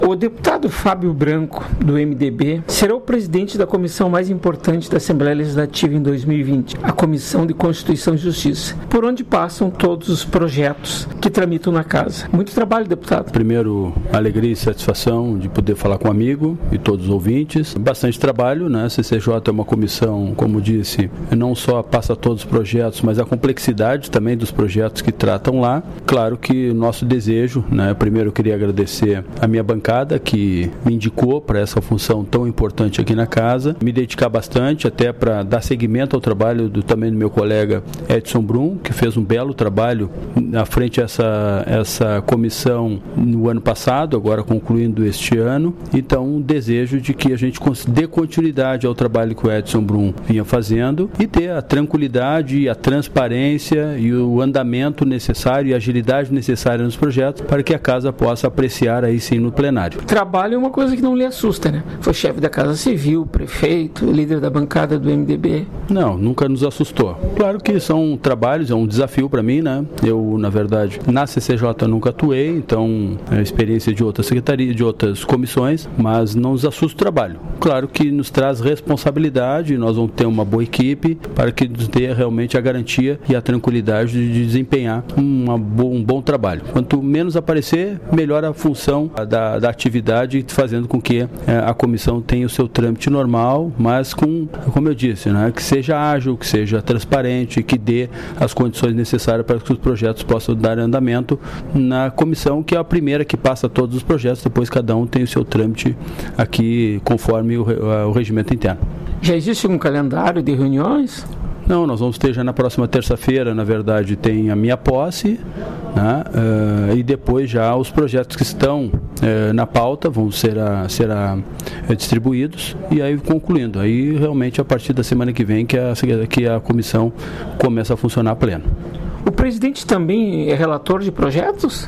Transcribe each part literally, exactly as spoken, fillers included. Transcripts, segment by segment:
O deputado Fábio Branco, do M D B, será o presidente da comissão mais importante da Assembleia Legislativa em dois mil e vinte, a Comissão de Constituição e Justiça, por onde passam todos os projetos que tramitam na casa. Muito trabalho, deputado. Primeiro, alegria e satisfação de poder falar com o amigo e todos os ouvintes. Bastante trabalho, né? A C C J é uma comissão, como disse, não só passa todos os projetos, mas a complexidade também dos projetos que tratam lá. Claro que o nosso desejo, né? Primeiro eu queria agradecer a minha bancada que me indicou para essa função tão importante aqui na casa, me dedicar bastante até para dar seguimento ao trabalho do, também do meu colega Edson Brum, que fez um belo trabalho à frente essa, essa comissão no ano passado, agora concluindo este ano. Então, um desejo de que a gente dê continuidade ao trabalho que o Edson Brum vinha fazendo e ter a tranquilidade, a transparência e o andamento necessário e a agilidade necessária nos projetos para que a casa possa apreciar aí sim no plenário. Trabalho é uma coisa que não lhe assusta, né? Foi chefe da Casa Civil, prefeito, líder da bancada do M D B. Não, nunca nos assustou. Claro que são trabalhos, é um desafio para mim, né? Eu, na verdade, na C C J nunca atuei, então é experiência de outras secretarias, de outras comissões, mas não nos assusta o trabalho. Claro que nos traz responsabilidade, nós vamos ter uma boa equipe para que nos dê realmente a garantia e a tranquilidade de desempenhar uma bo- um bom trabalho. Quanto menos aparecer, melhor a função da, da atividade, fazendo com que é, a comissão tenha o seu trâmite normal, mas com, como eu disse, né, que seja ágil, que seja transparente, que dê as condições necessárias para que os projetos possam dar andamento na comissão, que é a primeira que passa todos os projetos, depois cada um tem o seu trâmite aqui conforme o, o regimento interno. Já existe um calendário de reuniões? Não, nós vamos ter já na próxima terça-feira, na verdade, tem a minha posse, né, uh, e depois já os projetos que estão uh, na pauta vão ser, a, ser a, uh, distribuídos e aí concluindo. Aí realmente a partir da semana que vem que a, que a comissão começa a funcionar a pleno. O presidente também é relator de projetos?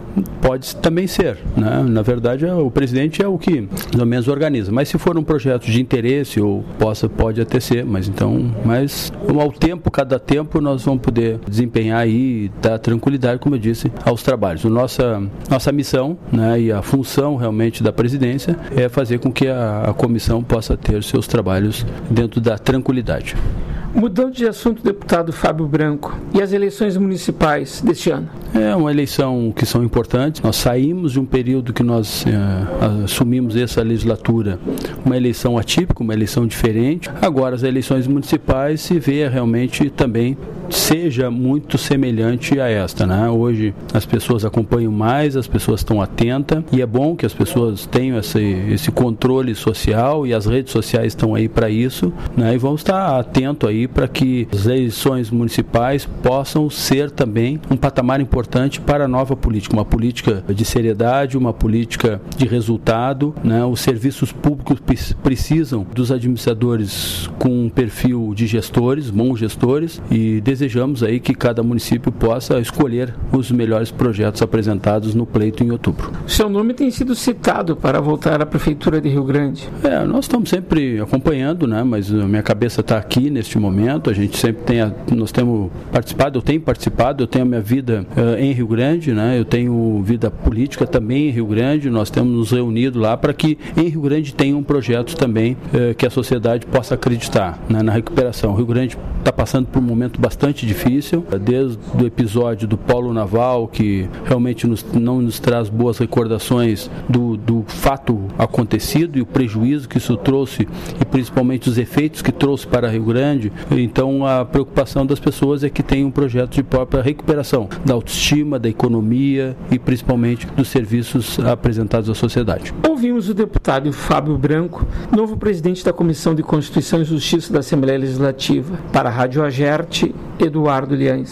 Pode também ser, né? Na verdade o presidente é o que mais ou menos organiza, mas se for um projeto de interesse ou possa, pode até ser, mas então, mas ao tempo, cada tempo nós vamos poder desempenhar e dar tranquilidade, como eu disse, aos trabalhos. A nossa, nossa missão, né, e a função realmente da presidência é fazer com que a, a comissão possa ter seus trabalhos dentro da tranquilidade. Mudando de assunto, deputado Fábio Branco, e as eleições municipais deste ano? É uma eleição que são importantes. Nós saímos de um período que nós é, assumimos essa legislatura, uma eleição atípica, uma eleição diferente. Agora as eleições municipais se vê realmente também seja muito semelhante a esta, né? Hoje as pessoas acompanham mais, as pessoas estão atentas e é bom que as pessoas tenham esse, esse controle social e as redes sociais estão aí para isso, né? E vamos estar atentos aí para que as eleições municipais possam ser também um patamar importante para a nova política, uma política de seriedade, uma política de resultado, né? Os serviços públicos precisam dos administradores com um perfil de gestores, bons gestores, e desejamos aí que cada município possa escolher os melhores projetos apresentados no pleito em outubro. Seu nome tem sido citado para voltar à Prefeitura de Rio Grande. É, nós estamos sempre acompanhando, né? Mas a minha cabeça está aqui neste momento, a gente sempre tem, a, nós temos participado, eu tenho participado, eu tenho a minha vida uh, em Rio Grande, né? Eu tenho vida política também em Rio Grande, nós temos nos reunido lá para que em Rio Grande tenha um projeto também uh, que a sociedade possa acreditar, né, na recuperação. O Rio Grande está passando por um momento bastante difícil, desde o episódio do Polo Naval, que realmente nos, não nos traz boas recordações do, do fato acontecido e o prejuízo que isso trouxe e principalmente os efeitos que trouxe para Rio Grande. Então a preocupação das pessoas é que tenha um projeto de própria recuperação da autoestima, da economia e principalmente dos serviços apresentados à sociedade. Ouvimos o deputado Fábio Branco, novo presidente da Comissão de Constituição e Justiça da Assembleia Legislativa. Para a Rádio Agerte, Eduardo Liães.